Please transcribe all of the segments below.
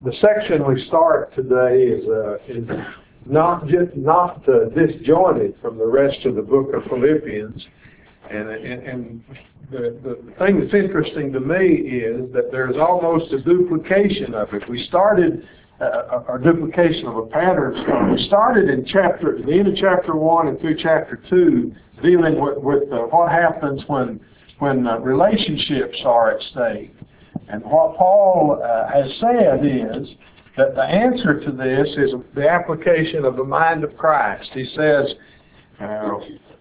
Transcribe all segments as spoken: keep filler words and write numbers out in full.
The section we start today is, uh, is not just not uh, disjointed from the rest of the book of Philippians, and and, and the, the thing that's interesting to me is that there's almost a duplication of it. We started uh, a, a duplication of a pattern. We started in chapter, the end of chapter one and through chapter two, dealing with, with uh, what happens when when uh, relationships are at stake. And what Paul uh, has said is that the answer to this is the application of the mind of Christ. He says uh,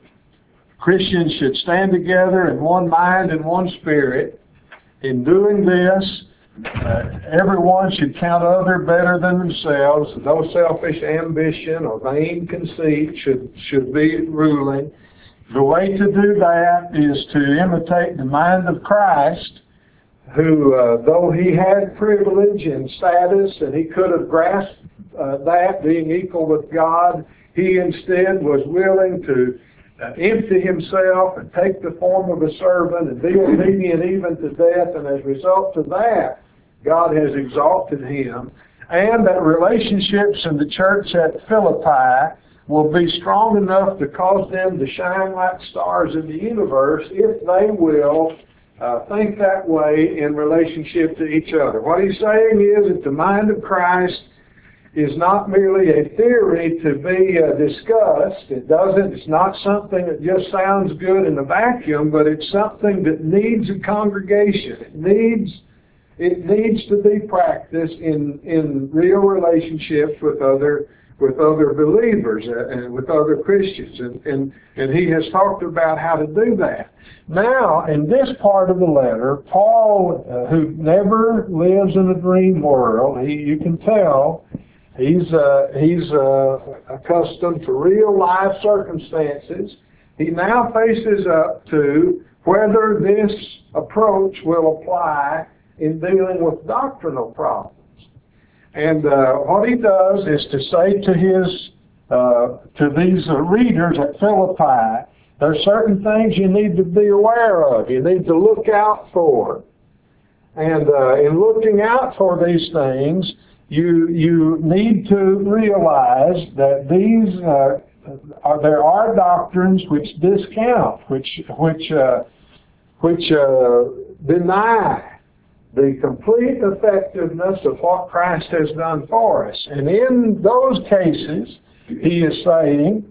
Christians should stand together in one mind and one spirit. In doing this, uh, everyone should count other better than themselves. No selfish ambition or vain conceit should, should be ruling. The way to do that is to imitate the mind of Christ, who, uh, though he had privilege and status, and he could have grasped uh, that, being equal with God, he instead was willing to uh, empty himself and take the form of a servant and be obedient even to death, and as a result of that, God has exalted him. And that relationships in the church at Philippi will be strong enough to cause them to shine like stars in the universe if they will Uh, think that way in relationship to each other. What he's saying is that the mind of Christ is not merely a theory to be uh, discussed. It doesn't, it's not something that just sounds good in a vacuum, but it's something that needs a congregation. It needs, it needs to be practiced in, in real relationships with other with other believers and with other Christians. And, and, and he has talked about how to do that. Now, in this part of the letter, Paul, uh, who never lives in a dream world, he, you can tell he's, uh, he's uh, accustomed to real life circumstances. He now faces up to whether this approach will apply in dealing with doctrinal problems. And uh, what he does is to say to his uh, to these uh, readers at Philippi, there are certain things you need to be aware of. You need to look out for. And uh, in looking out for these things, you you need to realize that these uh, are there are doctrines which discount, which which uh, which uh, deny the complete effectiveness of what Christ has done for us. And in those cases, he is saying,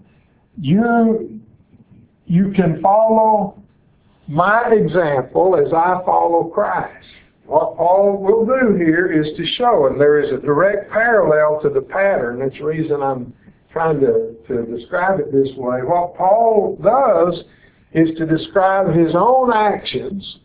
you, you can follow my example as I follow Christ. What Paul will do here is to show, and there is a direct parallel to the pattern. That's the reason I'm trying to, to describe it this way. What Paul does is to describe his own actions,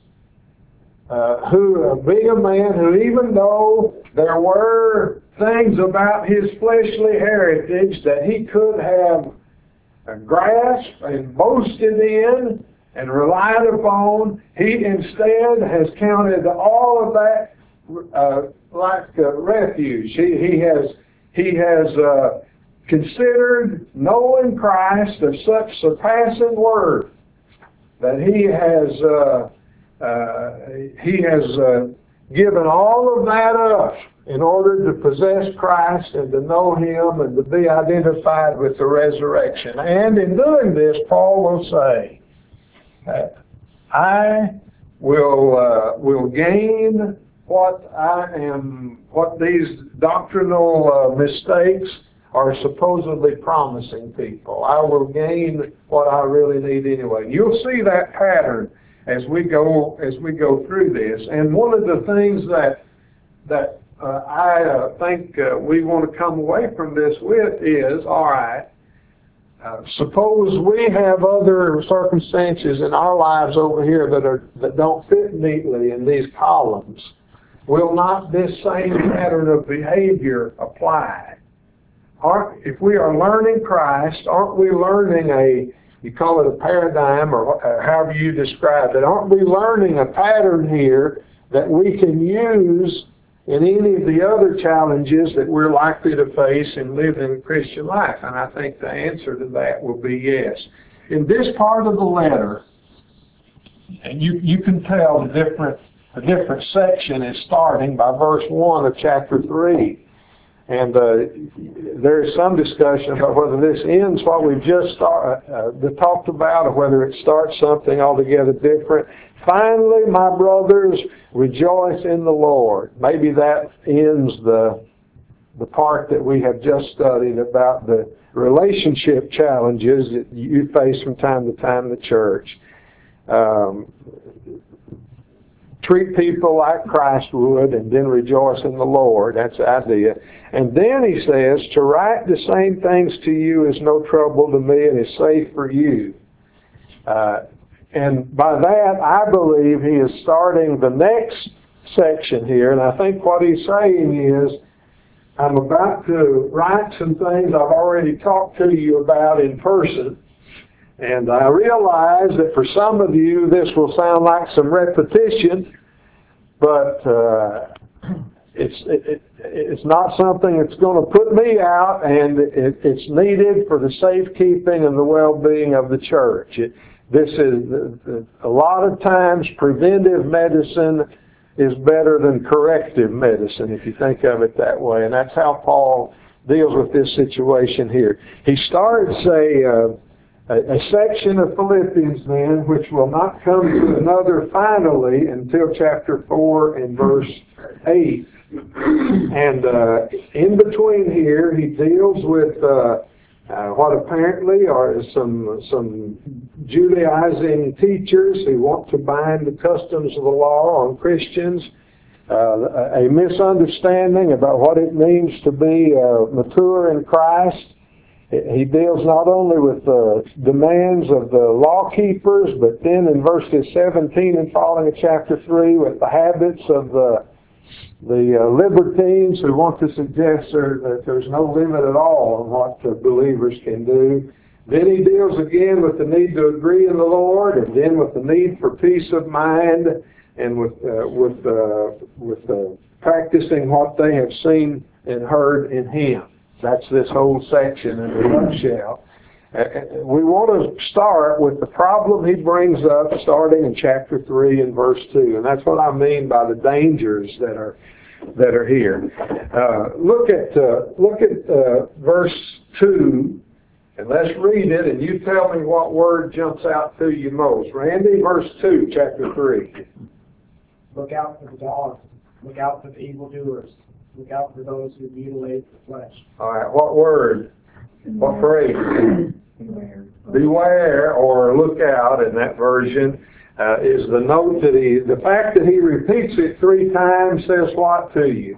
Uh, who, uh, being a man who, even though there were things about his fleshly heritage that he could have uh, grasped and boasted in and relied upon, he instead has counted all of that uh, like uh, refuge. He, he has, he has uh, considered knowing Christ of such surpassing worth that he has uh, Uh, he has uh, given all of that up in order to possess Christ and to know Him and to be identified with the resurrection. And in doing this, Paul will say, uh, I will uh, will gain what I am, what these doctrinal uh, mistakes are supposedly promising people. I will gain what I really need anyway. You'll see that pattern as we go as we go through this. And one of the things that that uh, I uh, think uh, we want to come away from this with is, all right, uh, suppose we have other circumstances in our lives over here that are that don't fit neatly in these columns. Will not this same pattern of behavior apply? Aren't, if we are learning Christ, aren't we learning a, you call it a paradigm or however you describe it, aren't we learning a pattern here that we can use in any of the other challenges that we're likely to face in living a Christian life? And I think the answer to that will be yes. In this part of the letter, and you, you can tell the different a different section is starting by verse one of chapter three. And uh, there is some discussion about whether this ends what we've just start, uh, talked about, or whether it starts something altogether different. Finally, my brothers, rejoice in the Lord. Maybe that ends the the part that we have just studied about the relationship challenges that you face from time to time in the church. Um, treat people like Christ would, and then rejoice in the Lord. That's the idea. And then he says, to write the same things to you is no trouble to me and is safe for you. Uh, and by that, I believe he is starting the next section here. And I think what he's saying is, I'm about to write some things I've already talked to you about in person. And I realize that for some of you this will sound like some repetition, but uh, it's it, it, it's not something that's going to put me out, and it, it's needed for the safekeeping and the well-being of the church. It, this is a lot of times preventive medicine is better than corrective medicine, if you think of it that way, and that's how Paul deals with this situation here. He starts a uh, A, a section of Philippians then, which will not come to another finally until chapter four and verse eight. And uh, in between here, he deals with uh, uh, what apparently are some some Judaizing teachers who want to bind the customs of the law on Christians, uh, a misunderstanding about what it means to be uh, mature in Christ. He deals not only with the demands of the law keepers, but then in verses seventeen and following of chapter three with the habits of the the uh, libertines who want to suggest there, that there's no limit at all on what uh, believers can do. Then he deals again with the need to agree in the Lord, and then with the need for peace of mind, and with uh, with uh, with uh, practicing what they have seen and heard in Him. That's this whole section in the nutshell. Uh, we want to start with the problem he brings up starting in chapter three and verse two. And that's what I mean by the dangers that are that are here. Uh, look at uh, look at uh, verse two, and let's read it, and you tell me what word jumps out to you most. Randy, verse two, chapter three. Look out for the dogs. Look out for the evildoers. Look out for those who mutilate the flesh. All right, what word? What phrase? Beware. Beware, or look out in that version, uh, is the note that he, the fact that he repeats it three times says what to you?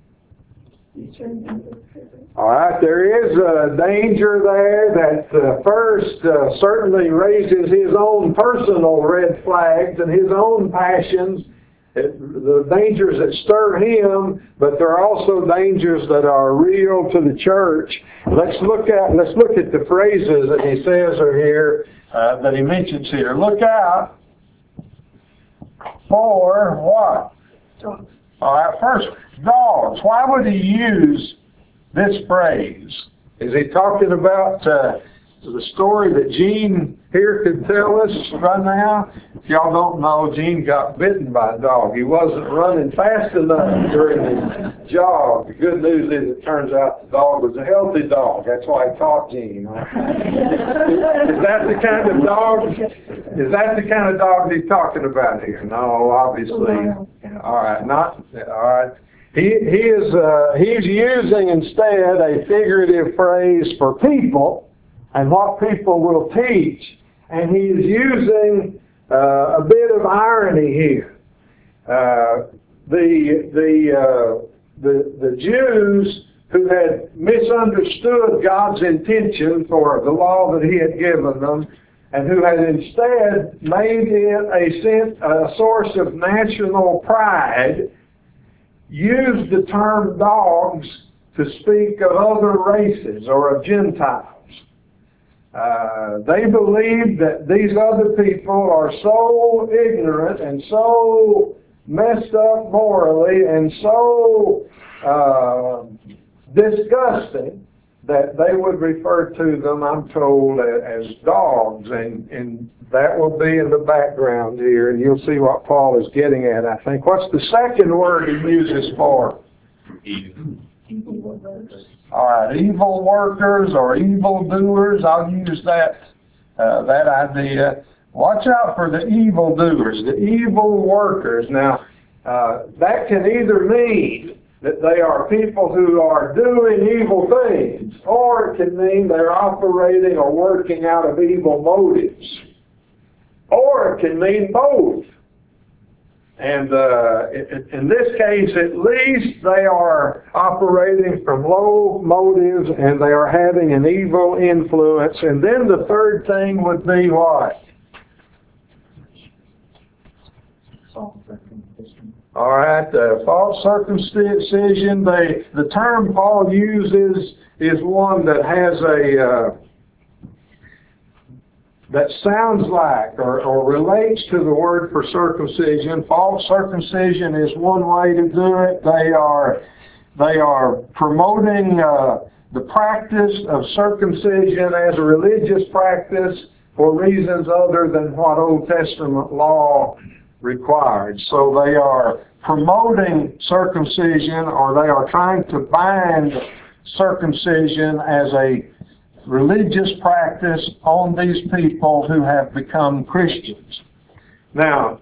All right, there is a danger there that uh, first uh, certainly raises his own personal red flags and his own passions, it, the dangers that stir him, but there are also dangers that are real to the church. Let's look at let's look at the phrases that he says are here, uh, that he mentions here. Look out for what? Dogs. All right, first, dogs. Why would he use this phrase? Is he talking about uh, the story that Gene here could tell us right now? If y'all don't know, Gene got bitten by a dog. He wasn't running fast enough during his jog. The good news is it turns out the dog was a healthy dog. That's why I taught Gene. Is that the kind of dog? Is that the kind of dog he's talking about here? No, obviously. All right, not all right. He he is uh, he's using instead a figurative phrase for people and what people will teach, and he is using uh, a bit of irony here. Uh, the the uh, the the Jews who had misunderstood God's intention for the law that He had given them, and who had instead made it a, sense, a source of national pride, used the term dogs to speak of other races or of Gentiles. Uh, they believe that these other people are so ignorant and so messed up morally and so uh, disgusting that they would refer to them, I'm told, as dogs, and, and that will be in the background here, and you'll see what Paul is getting at, I think. What's the second word he uses for? Evil. Evil workers. All right, evil workers or evil doers, I'll use that, uh, that idea. Watch out for the evil doers, the evil workers. Now, uh, that can either mean that they are people who are doing evil things, or it can mean they're operating or working out of evil motives. Or it can mean both. And uh, in, in this case, at least, they are operating from low motives and they are having an evil influence. And then the third thing would be what? False circumcision. All right, uh, false circumcision. They, the term Paul uses is one that has a uh, that sounds like or, or relates to the word for circumcision. False circumcision is one way to do it. They are they are promoting uh, the practice of circumcision as a religious practice for reasons other than what Old Testament law required. So they are promoting circumcision, or they are trying to bind circumcision as a religious practice on these people who have become Christians. Now,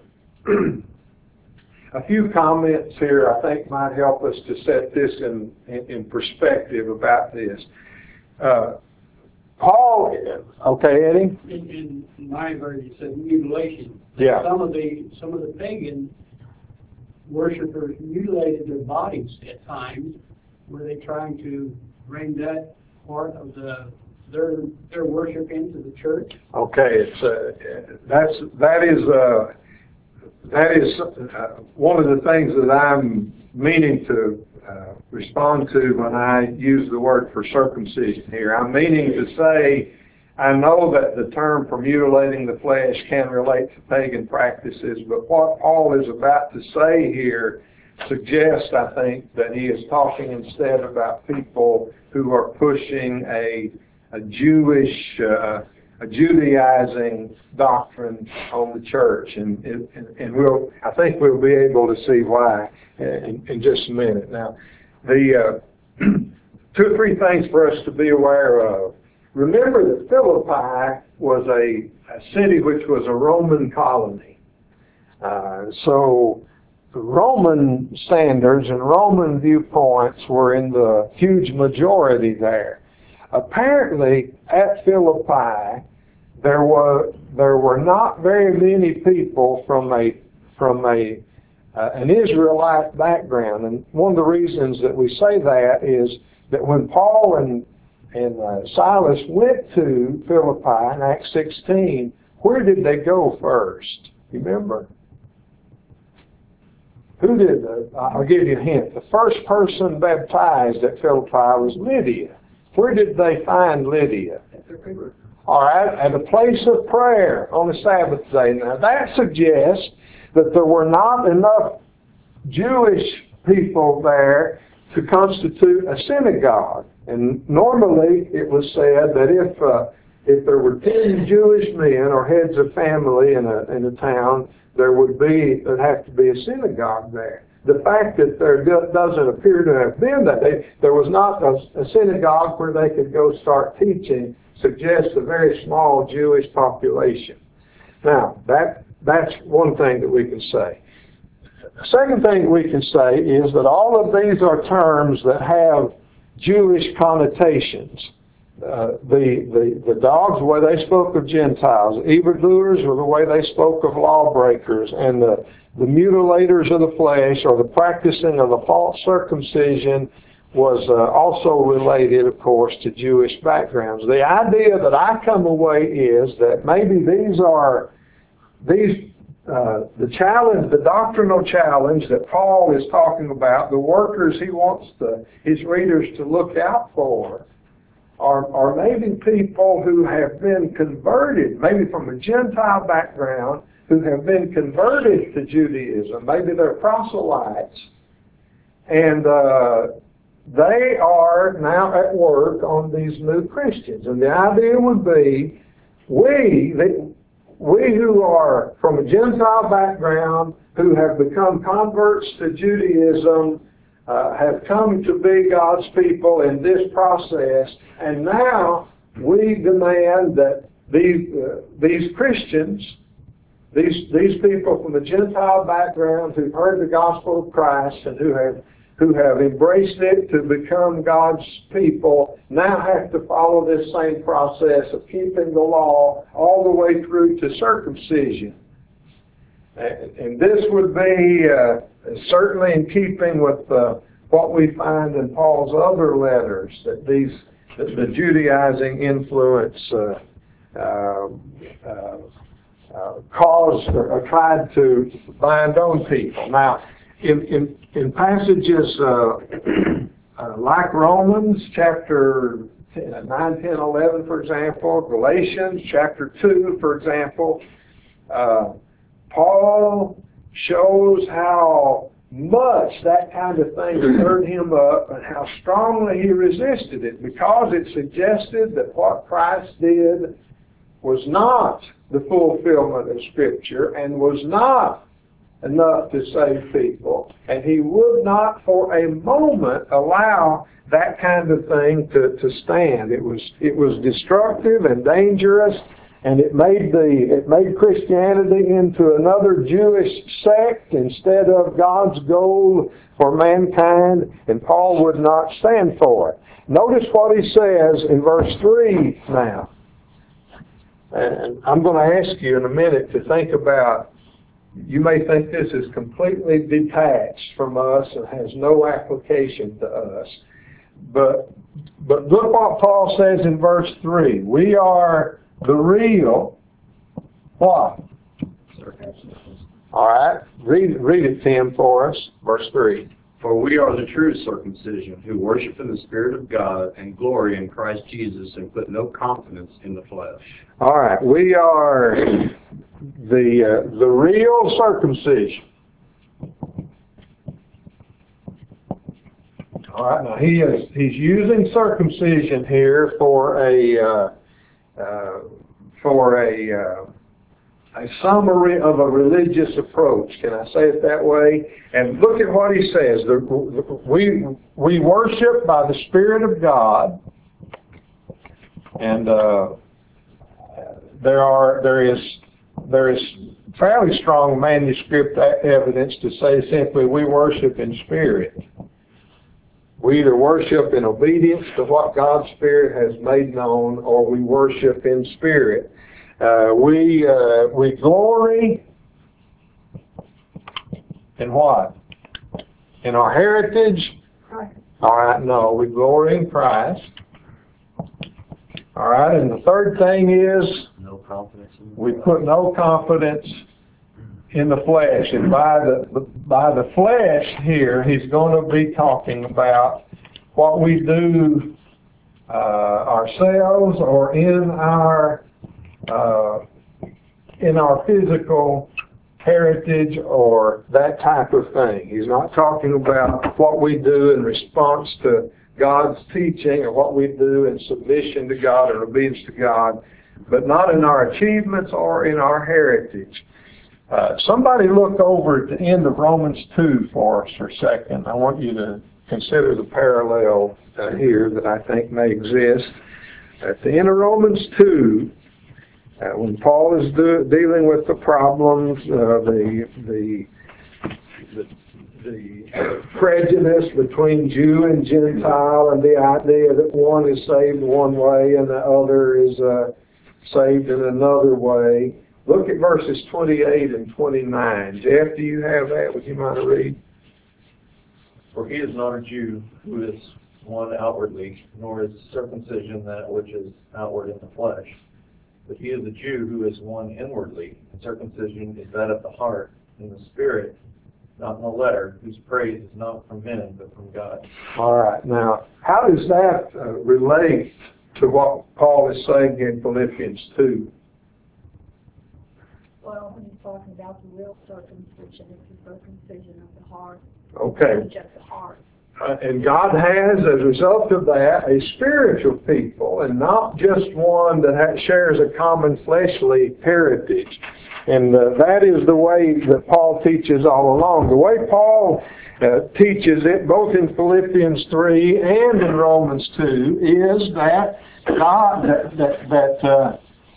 a few comments here I think might help us to set this in, in, in perspective about this. Uh, Paul, okay, Eddie? In, in my version, it says mutilation. Yeah. Some of the some of the pagan worshipers mutilated their bodies at times. Were they trying to bring that part of the their their worship into the church? Okay, it's uh, that's that is uh, that is uh, one of the things that I'm meaning to uh, respond to when I use the word for circumcision here. I'm meaning to say, I know that the term for mutilating the flesh can relate to pagan practices, but what Paul is about to say here suggests, I think, that he is talking instead about people who are pushing a a Jewish, uh, a Judaizing doctrine on the church, and and, and we'll, I think we'll be able to see why in, in just a minute. Now, the uh, two or three things for us to be aware of. Remember that Philippi was a, a city which was a Roman colony. Uh, so the Roman standards and Roman viewpoints were in the huge majority there. Apparently, at Philippi, there were there were not very many people from a from a uh, an Israelite background, and one of the reasons that we say that is that when Paul and and uh, Silas went to Philippi in Acts sixteen, where did they go first? You remember? Who did? The, I'll give you a hint. The first person baptized at Philippi was Lydia. Where did they find Lydia? All right, at a place of prayer on the Sabbath day. Now that suggests that there were not enough Jewish people there to constitute a synagogue. And normally it was said that if uh, if there were ten Jewish men or heads of family in a in a town, there would be there'd have to be a synagogue there. The fact that there doesn't appear to have been that, they, there was not a, a synagogue where they could go start teaching, suggests a very small Jewish population. Now, that that's one thing that we can say. The second thing we can say is that all of these are terms that have Jewish connotations. Uh, the, the, the dogs, the way they spoke of Gentiles, evildoers were the way they spoke of lawbreakers, and the, the mutilators of the flesh, or the practicing of the false circumcision, was uh, also related, of course, to Jewish backgrounds. The idea that I come away is that maybe these are these uh, the challenge, the doctrinal challenge that Paul is talking about, the workers he wants the, his readers to look out for, Are, are maybe people who have been converted, maybe from a Gentile background, who have been converted to Judaism. Maybe they're proselytes. And uh, they are now at work on these new Christians. And the idea would be, we, the, we who are from a Gentile background, who have become converts to Judaism, uh, have come to be God's people in this process, and now we demand that these, uh, these Christians, these, these people from a Gentile background who've heard the gospel of Christ and who have who have embraced it to become God's people, now have to follow this same process of keeping the law all the way through to circumcision. And this would be uh, certainly in keeping with uh, what we find in Paul's other letters, that these the, the Judaizing influence uh, uh, uh, uh, caused or, or tried to bind on people. Now, in in, in passages uh, uh, like Romans chapter nine, ten, eleven, for example, Galatians chapter two, for example, uh, Paul shows how much that kind of thing stirred him up and how strongly he resisted it, because it suggested that what Christ did was not the fulfillment of Scripture and was not enough to save people. And he would not for a moment allow that kind of thing to, to stand. It was it was destructive and dangerous, and it made the it made Christianity into another Jewish sect instead of God's goal for mankind, and Paul would not stand for it. Notice what he says in verse three now. And I'm going to ask you in a minute to think about, you may think this is completely detached from us and has no application to us. But but look what Paul says in verse three. We are the real what? All right. Read, read it, Tim, for us. Verse three. For we are the true circumcision, who worship in the Spirit of God and glory in Christ Jesus and put no confidence in the flesh. All right. We are the uh, the real circumcision. All right. Now he is he's using circumcision here for a uh, uh, for a uh, a summary of a religious approach. Can I say it that way? And look at what he says. The, we we worship by the Spirit of God, and uh, there are there is there is fairly strong manuscript evidence to say simply we worship in spirit. We either worship in obedience to what God's Spirit has made known, or we worship in spirit. Uh, we uh, we glory in what? In our heritage? All right, no, we glory in Christ. All right, and the third thing is No confidence in the we flesh. put no confidence in the flesh. And by the by the flesh here, he's going to be talking about what we do uh, ourselves or in our Uh, in our physical heritage or that type of thing. He's not talking about what we do in response to God's teaching or what we do in submission to God or obedience to God, but not in our achievements or in our heritage. Uh, somebody look over at the end of Romans two for us for a second. I want you to consider the parallel uh, here that I think may exist. At the end of Romans two, Uh, when Paul is do, dealing with the problems, uh, the, the the the prejudice between Jew and Gentile, and the idea that one is saved one way and the other is uh, saved in another way. Look at verses twenty-eight and twenty-nine. Jeff, do you have that? Would you mind to read? For he is not a Jew who is one outwardly, nor is circumcision that which is outward in the flesh. But he is a Jew who is one inwardly, and circumcision is that of the heart, in the spirit, not in the letter, whose praise is not from men, but from God. All right. Now, how does that uh, relate to what Paul is saying in Philippians two? Well, when he's talking about the real circumcision, it's the circumcision of the heart. Okay. Not just the heart. Uh, and God has, as a result of that, a spiritual people, and not just one that ha- shares a common fleshly heritage. And uh, that is the way that Paul teaches all along. The way Paul uh, teaches it, both in Philippians three and in Romans two, is that God, that, that, that uh,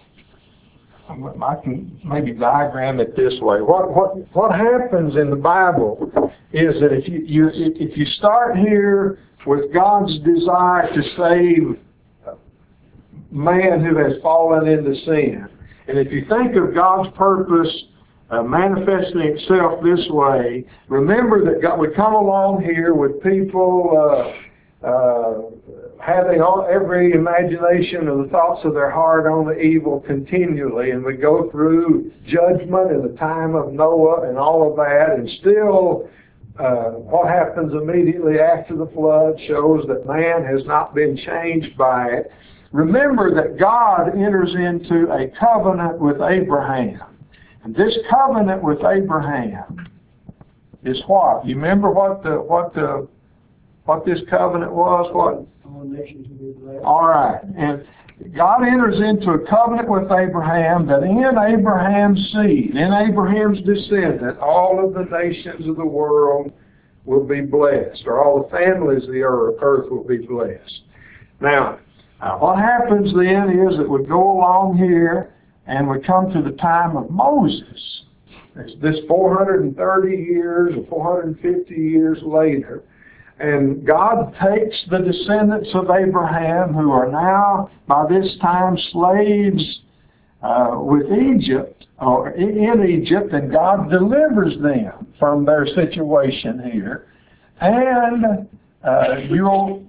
I can maybe diagram it this way. What what what happens in the Bible is that if you, you if you start here with God's desire to save man who has fallen into sin, and if you think of God's purpose uh, manifesting itself this way, remember that God, we come along here with people uh, uh, having all, every imagination of the thoughts of their heart on the evil continually, and we go through judgment in the time of Noah and all of that, and still uh, what happens immediately after the flood shows that man has not been changed by it. Remember that God enters into a covenant with Abraham. And this covenant with Abraham is what? You remember what the what the what this covenant was? What? All nations will be blessed. All right. And God enters into a covenant with Abraham that in Abraham's seed, in Abraham's descendant, all of the nations of the world will be blessed, or all the families of the earth, earth will be blessed. Now, uh, what happens then is that we go along here and we come to the time of Moses. It's this four hundred thirty years or four hundred fifty years later. And God takes the descendants of Abraham, who are now by this time slaves uh, with Egypt, or in Egypt, and God delivers them from their situation here. And uh, you'll,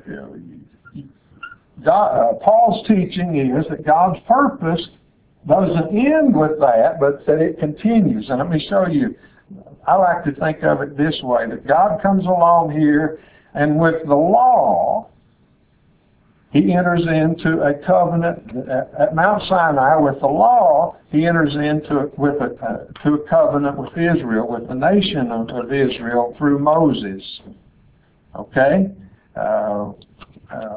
God, uh, Paul's teaching is that God's purpose doesn't end with that, but that it continues. And let me show you. I like to think of it this way, that God comes along here, and with the law, He enters into a covenant at Mount Sinai. With the law, He enters into with a, uh, to a covenant with Israel, with the nation of, of Israel through Moses. Okay? Uh, uh,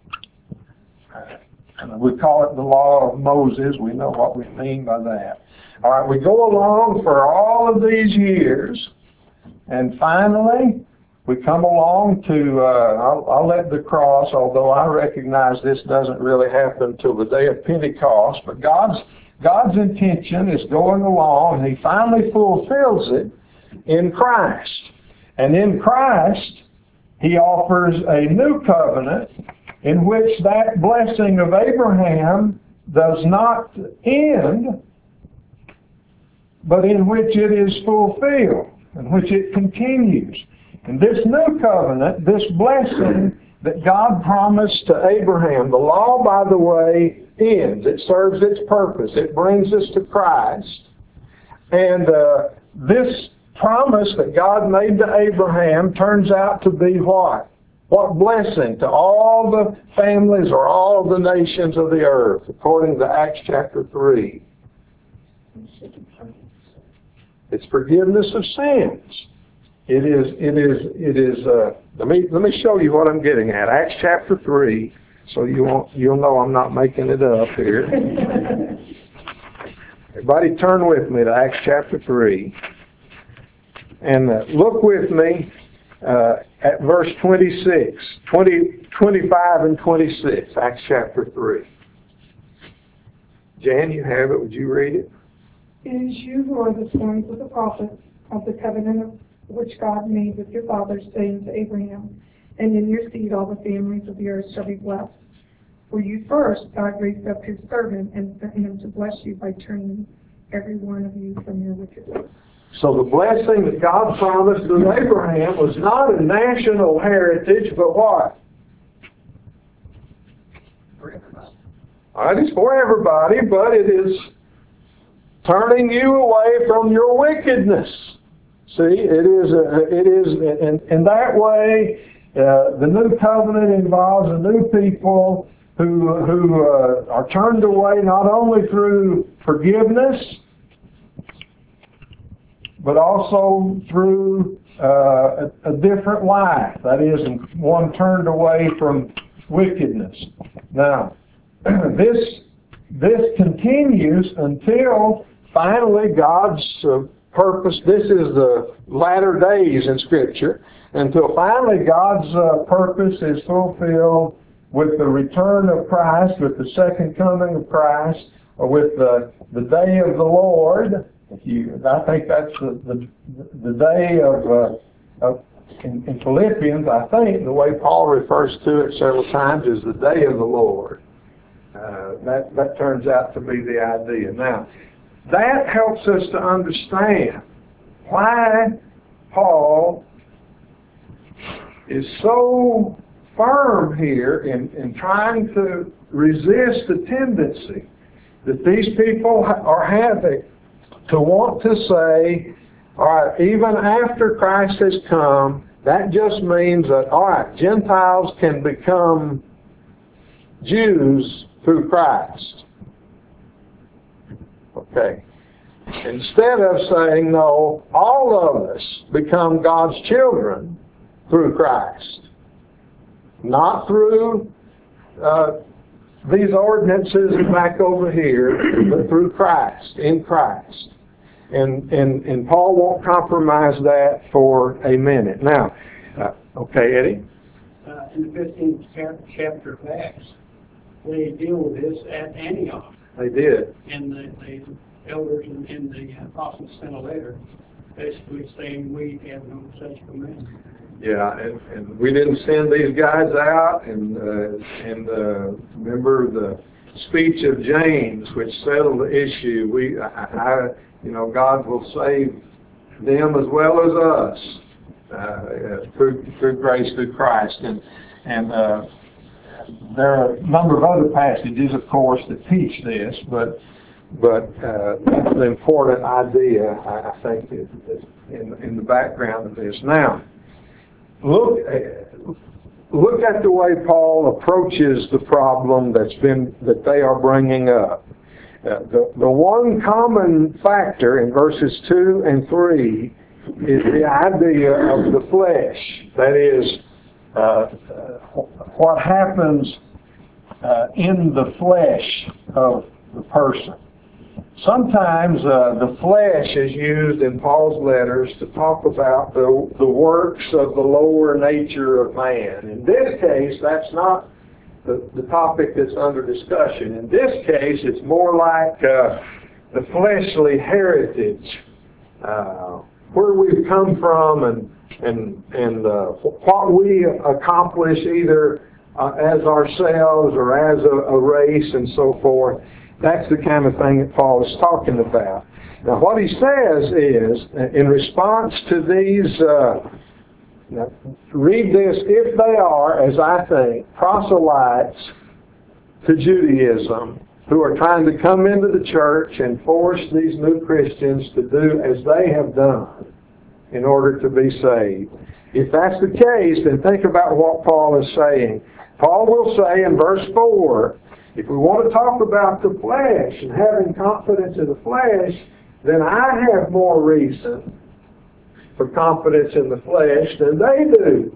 we call it the law of Moses. We know what we mean by that. All right, we go along for all of these years, and finally, we come along to, uh, I'll, I'll let the cross, although I recognize this doesn't really happen until the day of Pentecost, but God's, God's intention is going along, and He finally fulfills it in Christ. And in Christ, He offers a new covenant in which that blessing of Abraham does not end, but in which it is fulfilled, in which it continues. And this new covenant, this blessing that God promised to Abraham, the law, by the way, ends. It serves its purpose. It brings us to Christ. And uh, this promise that God made to Abraham turns out to be what? What blessing to all the families or all the nations of the earth, according to Acts chapter three. It's forgiveness of sins. It is, it is, it is, uh, let me, let me show you what I'm getting at. Acts chapter three, so you won't, you'll know I'm not making it up here. Everybody turn with me to Acts chapter three. And uh, look with me uh, at verse twenty-six, twenty, twenty-five and twenty-six, Acts chapter three. Jan, you have it. Would you read it? It is you who are the sons of the prophets of the covenant of which God made with your fathers, saying to Abraham, and in your seed all the families of the earth shall be blessed. For you first God raised up His servant and sent him to bless you by turning every one of you from your wicked ways. So the blessing that God promised to Abraham was not a national heritage, but what? For everybody. All right, it's for everybody, but it is turning you away from your wickedness. See, it is, a, it is, in, in that way, uh, the new covenant involves a new people who, who uh, are turned away not only through forgiveness, but also through uh, a, a different life. That is, one turned away from wickedness. Now, this this continues until finally God's uh, purpose. This is the latter days in Scripture. Until finally God's uh, purpose is fulfilled with the return of Christ, with the second coming of Christ, or with the the day of the Lord. If you, I think that's the the, the day of, uh, of in, in Philippians. I think the way Paul refers to it several times is the day of the Lord. Uh, that that turns out to be the idea. Now, that helps us to understand why Paul is so firm here in, in trying to resist the tendency that these people are having to want to say, all right, even after Christ has come, that just means that, all right, Gentiles can become Jews through Christ. Okay. Instead of saying, no, all of us become God's children through Christ. Not through uh, these ordinances back over here, but through Christ, in Christ. And, and, and Paul won't compromise that for a minute. Now, uh, okay, Eddie? Uh, in the fifteenth chapter of Acts, they deal with this at Antioch. They did. And the, the elders and, and the apostles sent a letter basically saying we have no such command. Yeah, and, and we didn't send these guys out, and uh, and uh, remember the speech of James, which settled the issue. We, I, I, you know, God will save them as well as us uh, through through grace through Christ, and and uh, there are a number of other passages, of course, that teach this, but but uh, that's the important idea, I, I think, is, is in in the background of this now. Look, look at the way Paul approaches the problem that's been that they are bringing up. Uh, the the one common factor in verses two and three is the idea of the flesh. That is, uh, what happens uh, in the flesh of the person. Sometimes uh, the flesh is used in Paul's letters to talk about the, the works of the lower nature of man. In this case, that's not the, the topic that's under discussion. In this case, it's more like uh, the fleshly heritage, uh, where we've come from and, and, and uh, what we accomplish either uh, as ourselves or as a, a race and so forth. That's the kind of thing that Paul is talking about. Now, what he says is, in response to these, uh, now, read this, if they are, as I think, proselytes to Judaism, who are trying to come into the church and force these new Christians to do as they have done in order to be saved. If that's the case, then think about what Paul is saying. Paul will say in verse four, if we want to talk about the flesh and having confidence in the flesh, then I have more reason for confidence in the flesh than they do.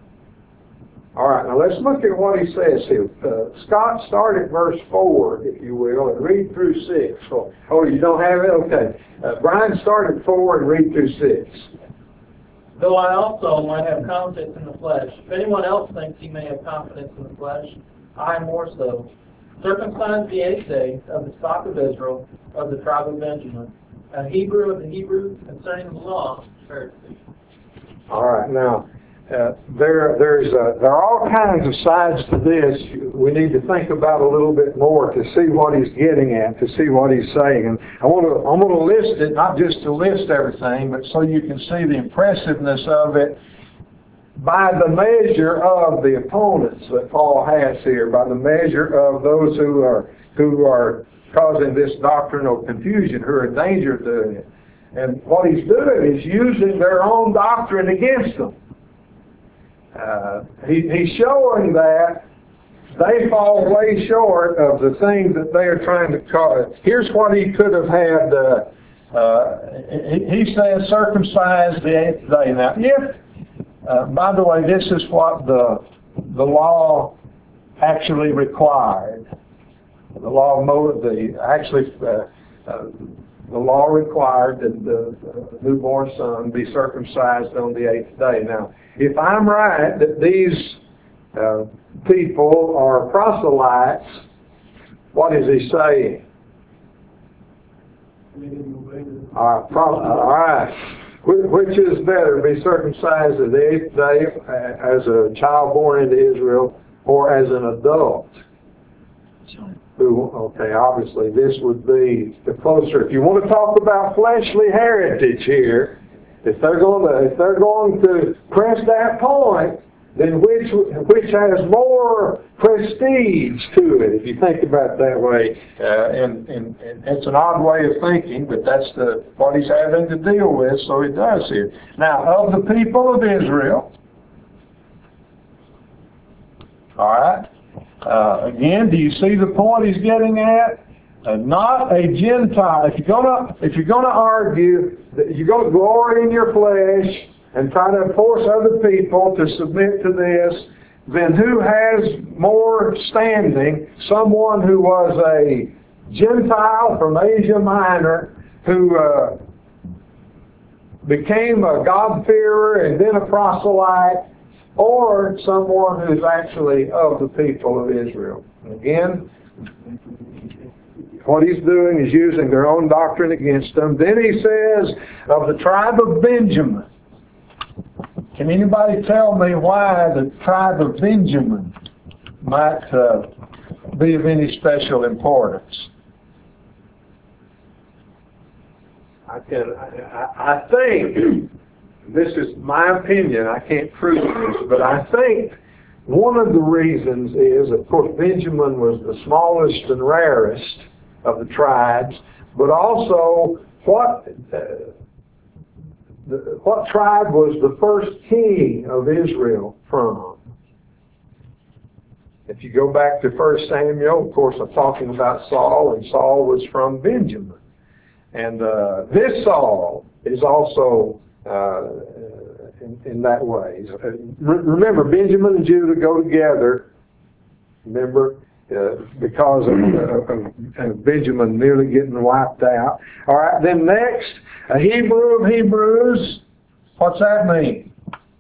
All right, now let's look at what he says here. Uh, Scott, start at verse four, if you will, and read through six. Oh, oh you don't have it? Okay. Uh, Brian, start at four and read through six. Though I also might have confidence in the flesh. If anyone else thinks he may have confidence in the flesh, I more so. Circumcised the eighth day, of the stock of Israel, of the tribe of Benjamin, a Hebrew of the Hebrews, concerning the law, Pharisee. All right, now uh, there, there's a, there are all kinds of sides to this. We need to think about a little bit more to see what he's getting at, to see what he's saying. And I want to, I'm going to list it, not just to list everything, but so you can see the impressiveness of it by the measure of the opponents that Paul has here, by the measure of those who are who are causing this doctrinal confusion, who are in danger of doing it. And what he's doing is using their own doctrine against them. Uh, he, he's showing that they fall way short of the thing that they are trying to cause. Here's what he could have had uh, Uh, he, he says circumcise the eighth day. Now, if, uh, by the way, this is what the, the law actually required. The law of Moses, the, actually, uh, uh, the law required that the, the newborn son be circumcised on the eighth day. Now, if I'm right that these uh, people are proselytes, what is he saying? Uh, pro- all right. Which is better, be circumcised at the eighth day as a child born into Israel or as an adult? Who, okay, obviously this would be the closer. If you want to talk about fleshly heritage here, if they're going to if they're going to press that point, then which which has more prestige to it? If you think about it that way, uh, and, and and it's an odd way of thinking, but that's the what he's having to deal with. So he does here. Now, of the people of Israel, all right. Uh, again, do you see the point he's getting at? Uh, not a Gentile. If you're gonna, if you're gonna argue that you're gonna glory in your flesh and try to force other people to submit to this, then who has more standing? Someone who was a Gentile from Asia Minor who uh, became a God-fearer and then a proselyte, or someone who's actually of the people of Israel. Again, what he's doing is using their own doctrine against them. Then he says, of the tribe of Benjamin. Can anybody tell me why the tribe of Benjamin might uh, be of any special importance? I can. I, I think. This is my opinion, I can't prove this, but I think one of the reasons is, of course, Benjamin was the smallest and rarest of the tribes, but also what uh, the, what tribe was the first king of Israel from? If you go back to First Samuel, of course, I'm talking about Saul, and Saul was from Benjamin. And uh, this Saul is also Uh, in, in that way. Remember, Benjamin and Judah go together, remember, uh, because of, uh, of Benjamin nearly getting wiped out. All right, then next, a Hebrew of Hebrews. What's that mean?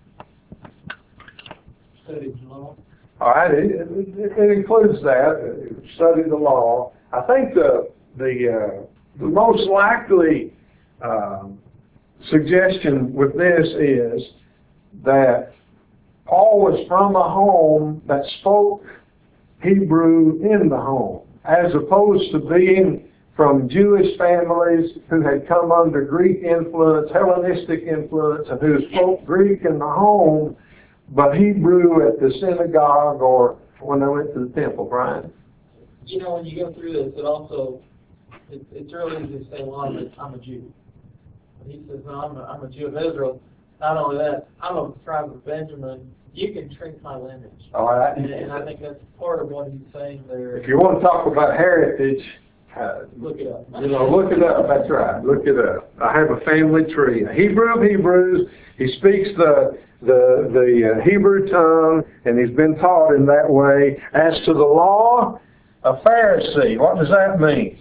Studied law. All right, it, it, it includes that, study the law. I think the, the, uh, the most likely um, suggestion with this is that Paul was from a home that spoke Hebrew in the home, as opposed to being from Jewish families who had come under Greek influence, Hellenistic influence, and who spoke Greek in the home, but Hebrew at the synagogue or when they went to the temple, Brian. You know, when you go through this, it also, it, it's really easy to say, well, I'm a, I'm a Jew. He says, no, I'm a, I'm a Jew of Israel. Not only that, I'm of the tribe of Benjamin. You can shrink my lineage. All right. And, and I think that's part of what he's saying there. If you want to talk about heritage, uh, Look it up. You know, look it up. That's right. Look it up. I have a family tree. A Hebrew of Hebrews. He speaks the the the uh, Hebrew tongue, and he's been taught in that way. As to the law, a Pharisee. What does that mean?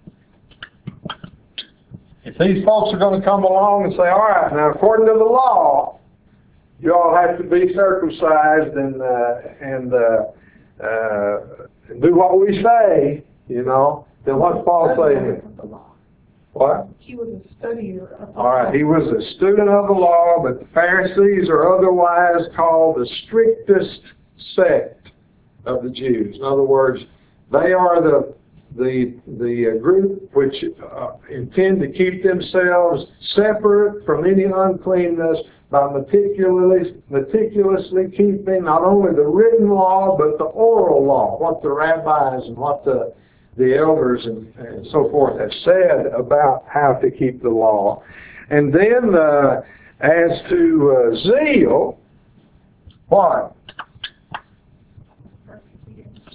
If these folks are going to come along and say, all right, now according to the law, you all have to be circumcised and uh, and uh, uh, do what we say, you know, then what's Paul saying? What? He was a studier of the All right, he was a student of the law, but the Pharisees are otherwise called the strictest sect of the Jews. In other words, they are the the the group which uh, intend to keep themselves separate from any uncleanness by meticulously meticulously keeping not only the written law but the oral law, what the rabbis and what the the elders and, and so forth have said about how to keep the law. And then uh, as to uh, zeal, what?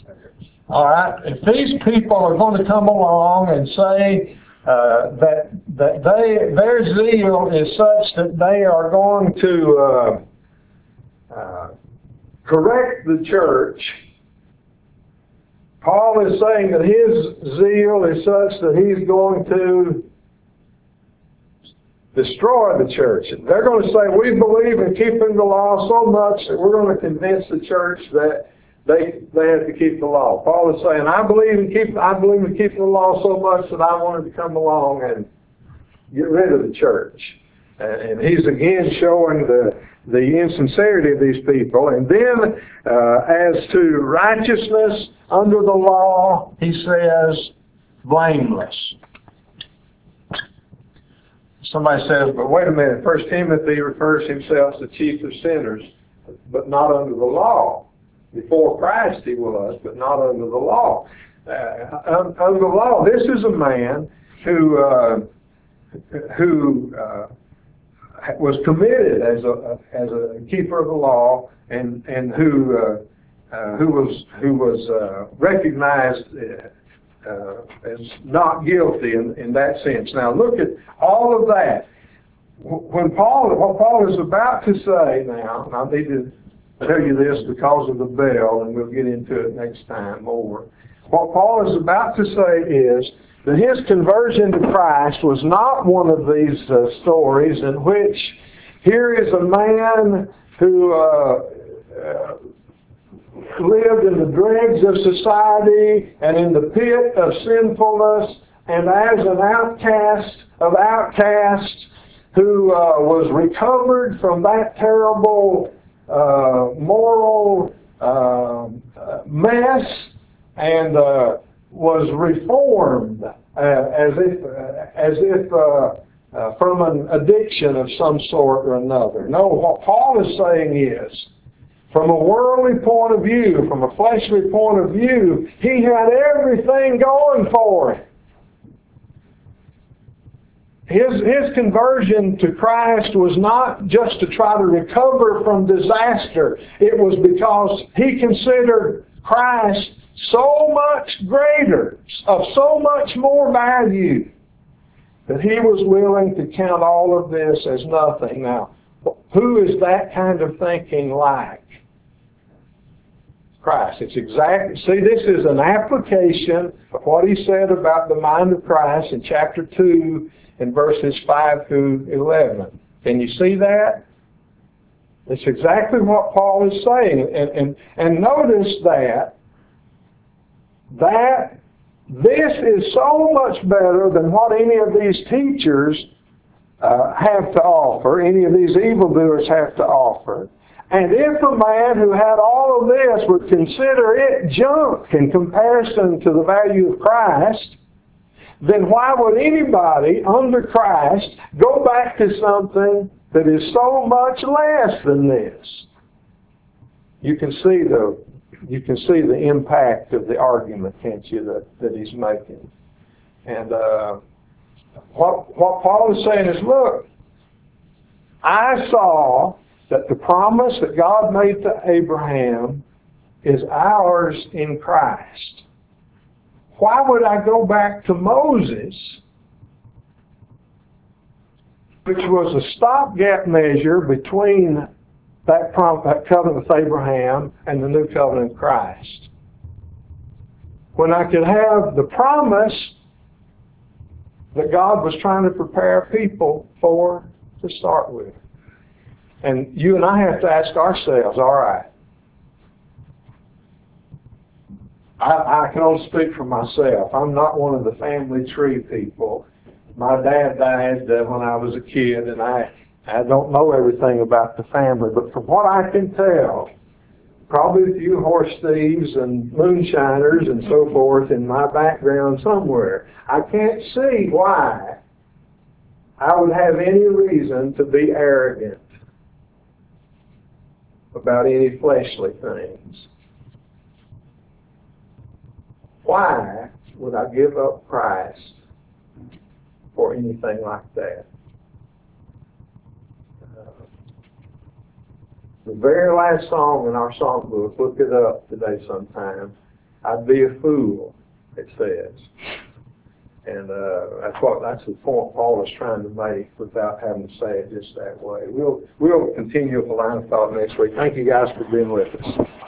All right, if these people are going to come along and say uh, that that they, their zeal is such that they are going to uh, uh, correct the church. Paul is saying that his zeal is such that he's going to destroy the church. They're going to say, we believe in keeping the law so much that we're going to convince the church that they they have to keep the law. Paul is saying, I believe in keeping I believe in keeping the law so much that I wanted to come along and get rid of the church. And he's again showing the the insincerity of these people. And then uh, as to righteousness under the law, he says, blameless. Somebody says, but wait a minute, First Timothy refers himself as the chief of sinners, but not under the law. Before Christ he was, but not under the law. Uh, under the law, this is a man who uh, who uh, was committed as a as a keeper of the law, and and who uh, uh, who was who was uh, recognized uh, uh, as not guilty in, in that sense. Now look at all of that. When Paul what Paul is about to say now, and I need to tell you this because of the bell, and we'll get into it next time more. What Paul is about to say is that his conversion to Christ was not one of these uh, stories in which here is a man who uh, uh, lived in the dregs of society and in the pit of sinfulness, and as an outcast of outcasts who uh, was recovered from that terrible uh, moral uh, mess and uh, was reformed uh, as if uh, as if uh, uh, from an addiction of some sort or another. No, what Paul is saying is, from a worldly point of view, from a fleshly point of view, he had everything going for him. His, his conversion to Christ was not just to try to recover from disaster. It was because he considered Christ so much greater, of so much more value, that he was willing to count all of this as nothing. Now, who is that kind of thinking like? Christ. It's exactly, see, this is an application of what he said about the mind of Christ in chapter two in verses five through eleven. Can you see that? It's exactly what Paul is saying. And, and, and notice that, that this is so much better than what any of these teachers uh, have to offer, any of these evildoers have to offer. And if a man who had all of this would consider it junk in comparison to the value of Christ, then why would anybody under Christ go back to something that is so much less than this? You can see the you can see the impact of the argument, can't you, that, that he's making. And uh, what what Paul is saying is, look, I saw that the promise that God made to Abraham is ours in Christ. Why would I go back to Moses, which was a stopgap measure between that, prom- that covenant with Abraham and the new covenant of Christ, when I could have the promise that God was trying to prepare people for to start with? And you and I have to ask ourselves, all right, I, I can only speak for myself. I'm not one of the family tree people. My dad died uh, when I was a kid, and I, I don't know everything about the family. But from what I can tell, probably a few horse thieves and moonshiners and so forth in my background somewhere. I can't see why I would have any reason to be arrogant about any fleshly things. Why would I give up Christ for anything like that? Uh, the very last song in our songbook, look it up today sometime, I'd be a fool, it says. And uh, that's what that's the point Paul is trying to make without having to say it just that way. We'll we'll continue with the line of thought next week. Thank you guys for being with us.